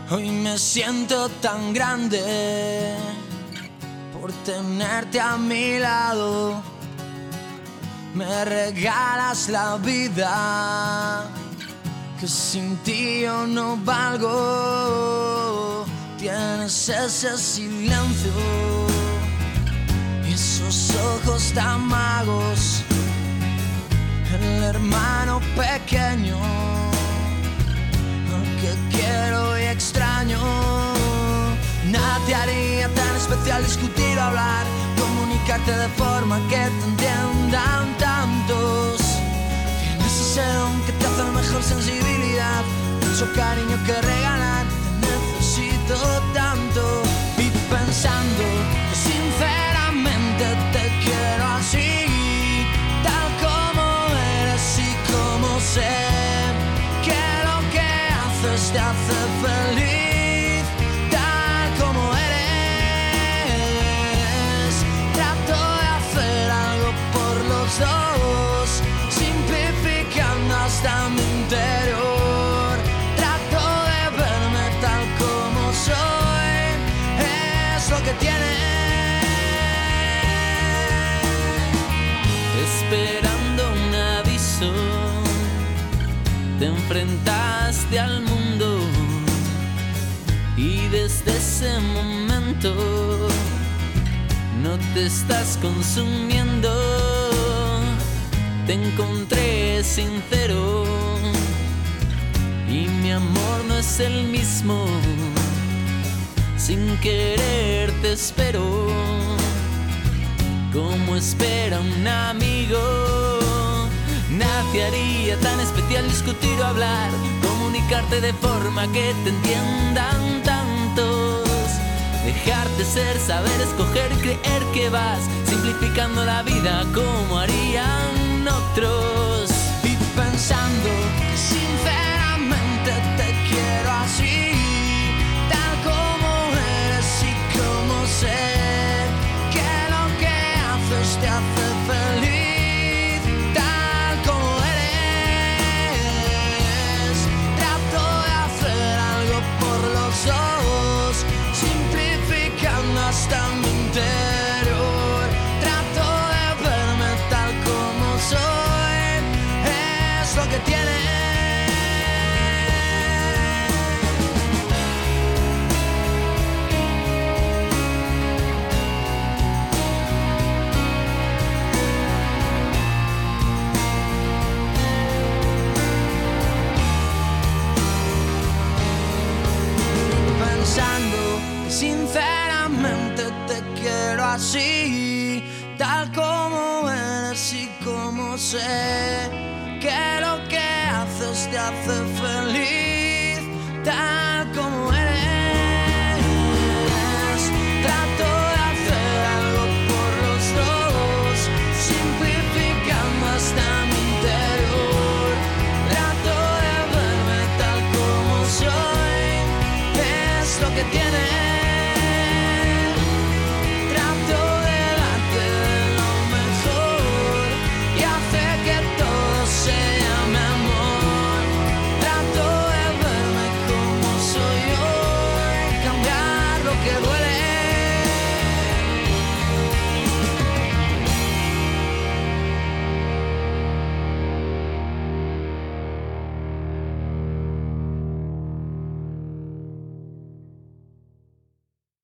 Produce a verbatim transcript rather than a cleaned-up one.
Hoy me siento tan grande por tenerte a mi lado. Me regalas la vida, que sin ti yo no valgo. Tienes ese silencio y esos ojos tan magos, el hermano pequeño que quiero y extraño. Nada te haría tan especial discutir o hablar, comunicarte de forma que te entiendan tantos. Tienes ese don que te hace mejor sensibilidad, mucho cariño que regalar, te necesito tanto. Y pensando que sinceramente te quiero así, tal como eres y como sé que lo que haces te hace feliz, tal como eres. Trato de hacer algo por los dos, simplificando hasta mi interior. Trato de verme tal como soy, es lo que tiene. Esperando un aviso, te enfrentaste al mundo y desde ese momento no te estás consumiendo. Te encontré sincero y mi amor no es el mismo. Sin querer te espero como espera un amigo. Nada te haría tan especial discutir o hablar, comunicarte de forma que te entiendan tantos. Dejarte ser, saber escoger, creer que vas simplificando la vida como harían otros. Y pensando que sinceramente te quiero así, tal como eres y como sé que lo que haces te hace feliz, tal como eres. Trato de hacer algo por los dos, simplificando hasta mi interior. Trato de verme tal como soy, es lo que tiene. Pensando que sinceramente te quiero así, tal como eres y como sé que lo que haces te hace feliz, tal como